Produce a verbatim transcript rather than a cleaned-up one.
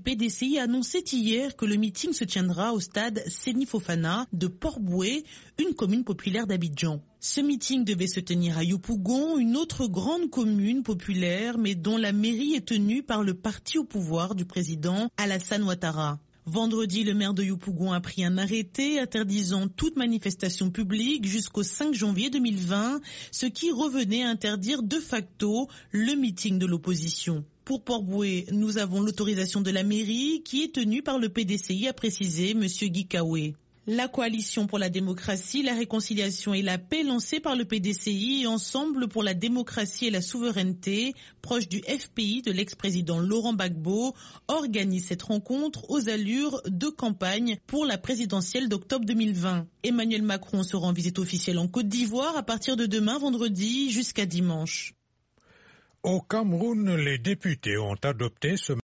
P D C I a annoncé hier que le meeting se tiendra au stade Seni Fofana de Port-Boué, une commune populaire d'Abidjan. Ce meeting devait se tenir à Yopougon, une autre grande commune populaire, mais dont la mairie est tenue par le parti au pouvoir du président Alassane Ouattara. Vendredi, le maire de Yopougon a pris un arrêté interdisant toute manifestation publique jusqu'au cinq janvier deux mille vingt, ce qui revenait à interdire de facto le meeting de l'opposition. Pour Port-Boué, nous avons l'autorisation de la mairie qui est tenue par le P D C I, a précisé M. Guy Kaoué. La coalition pour la démocratie, la réconciliation et la paix lancée par le P D C I et Ensemble pour la démocratie et la souveraineté, proche du F P I de l'ex-président Laurent Gbagbo, organise cette rencontre aux allures de campagne pour la présidentielle d'octobre deux mille vingt. Emmanuel Macron sera en visite officielle en Côte d'Ivoire à partir de demain vendredi jusqu'à dimanche. Au Cameroun, les députés ont adopté ce